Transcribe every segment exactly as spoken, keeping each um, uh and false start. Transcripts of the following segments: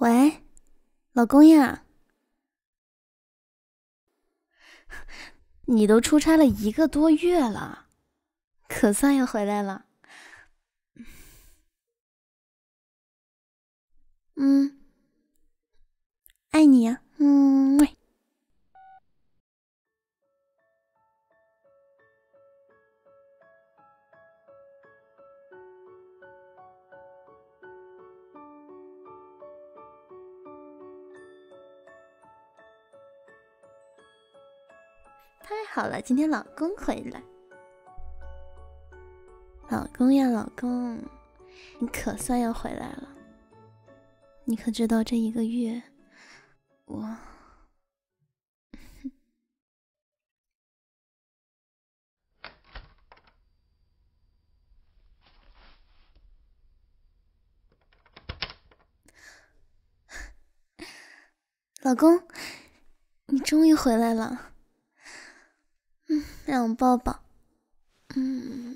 喂，老公呀，你都出差了一个多月了，可算要回来了。嗯，爱你呀，嗯。太好了，今天老公回来。老公呀，老公，你可算要回来了。你可知道这一个月，我……老公，你终于回来了。嗯，让我抱抱。嗯。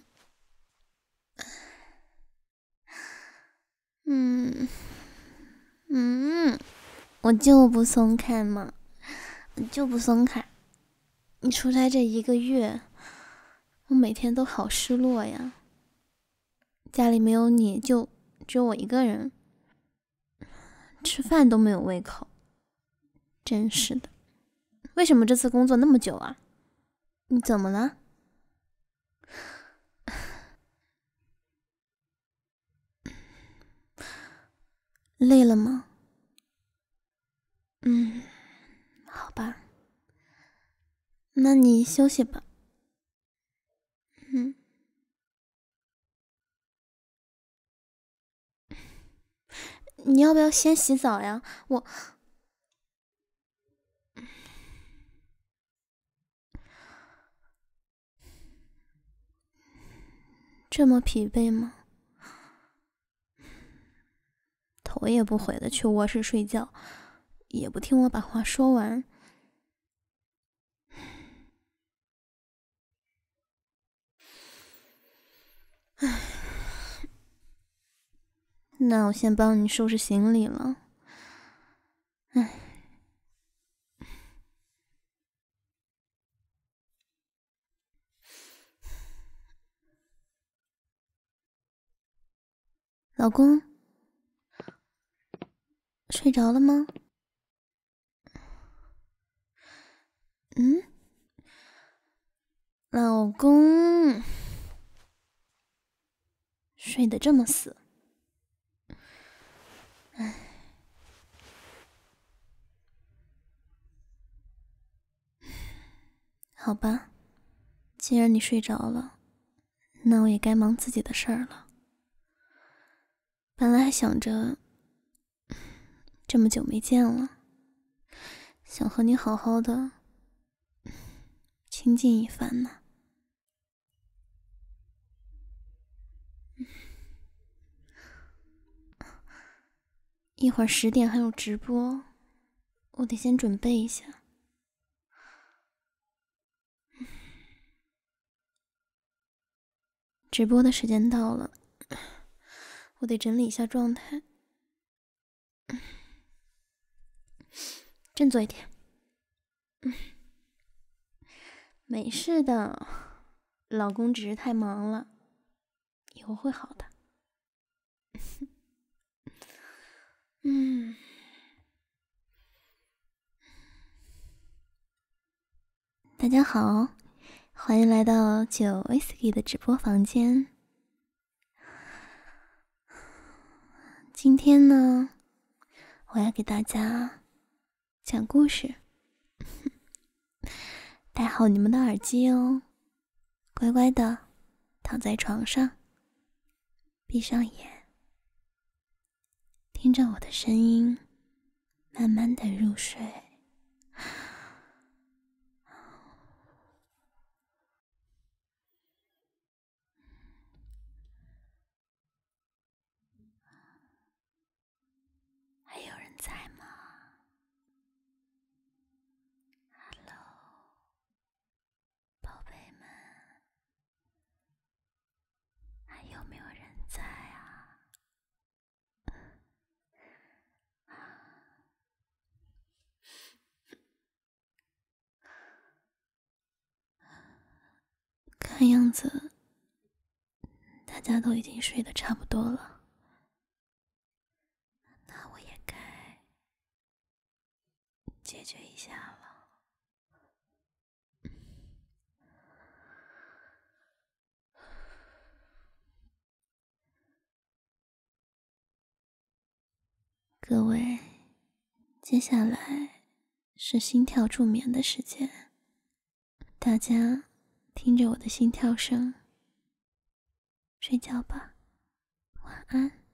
嗯嗯，我就不松开嘛，就不松开。你出差这一个月，我每天都好失落呀。家里没有你，就只有我一个人，吃饭都没有胃口，真是的。为什么这次工作那么久啊？你怎么了？累了吗？嗯，好吧，那你休息吧。嗯，你要不要先洗澡呀？我这么疲惫吗？头也不回的去卧室睡觉，也不听我把话说完。唉，那我先帮你收拾行李了。唉，老公，睡着了吗？嗯，老公，睡得这么死。唉，好吧，既然你睡着了，那我也该忙自己的事儿了。本来还想着这么久没见了，想和你好好的亲近一番呢。一会儿十点还有直播，我得先准备一下。直播的时间到了，我得整理一下状态，振作一点。没事的，老公只是太忙了，以后会好的。嗯，大家好，欢迎来到九 whisky 的直播房间。今天呢，我要给大家讲故事，戴好你们的耳机哦，乖乖的躺在床上，闭上眼，听着我的声音，慢慢的入睡。还有人在吗 ？Hello， 宝贝们，还有没有人在啊？ 看样子大家都已经睡得差不多了，那我也该解决一下了。各位，接下来是心跳助眠的时间，大家听着我的心跳声睡觉吧，晚安。